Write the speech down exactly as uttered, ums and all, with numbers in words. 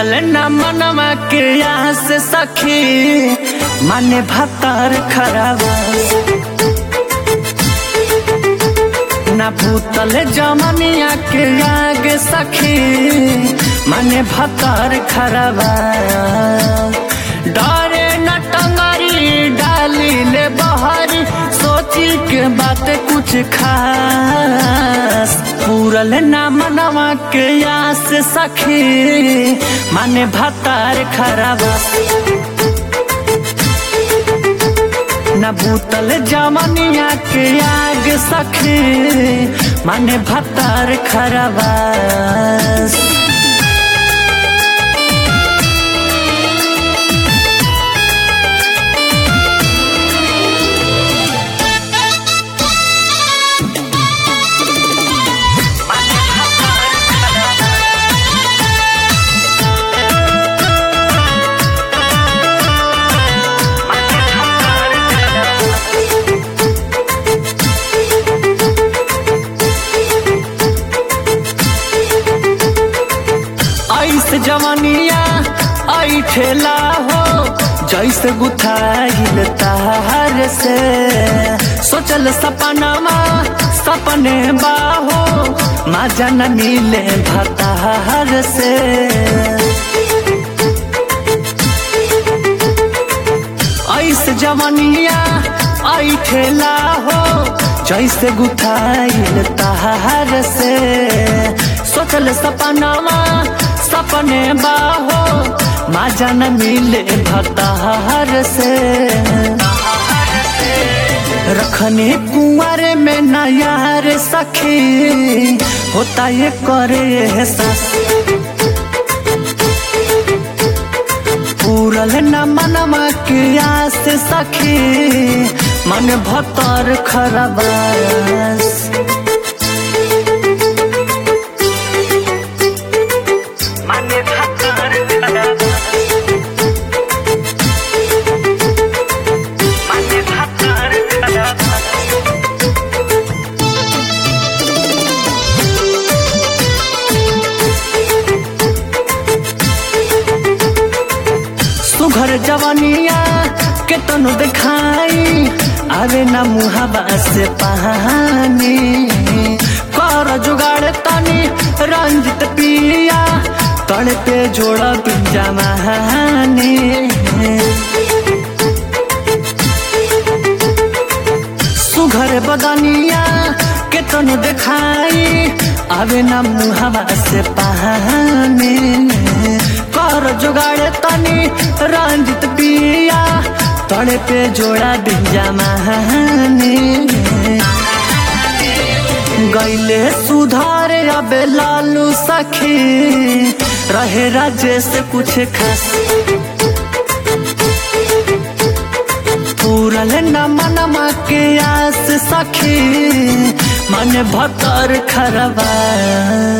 पूरल न मनवा के यहाँ से सखी माने भतार खराबा ना भूतल जमनिया के आगे सखी माने भतार खराबा डरे न टंगरी डाली ले बहरी सोची के बात कुछ खास पूरल ना मनवा के यहाँ से सखी माने भतार खराबा ना भूतल जमनिया के आगे सखी माने भतार खराबा ऐसे जवानिया आई ठेला हो जैसे गुथाइल तार से सोचल सपनामा सपने बाहो मजा न मिले भतार से ऐसे जवानिया आई ठेला हो जैसे गुथाइल तार से सोचल सपनामा सपने बाहो मजा न मिले भतार से रखने कुंवारे में न यार सखी होता ये करे एहसास पूरल न मनवा के आस सखी मन भतार खराबास घर जवानिया के तनु दिखाई आवे न मुहाबा से पानी कर जुगाड़ तनी रंजित पिया तड़ पे जोड़ा पिंजा महानी सुघर बदनिया के तनु दिखाई आवे न मुहाबा से पानी कर जुगाड़ तनी रंजित पिया तड़े पे जोड़ा बिंजा महानी गैले सुधार अब लालू सखी रहे राजेश कुछ खास पूरल न मनवा के आस सखी मन भतार खराबा।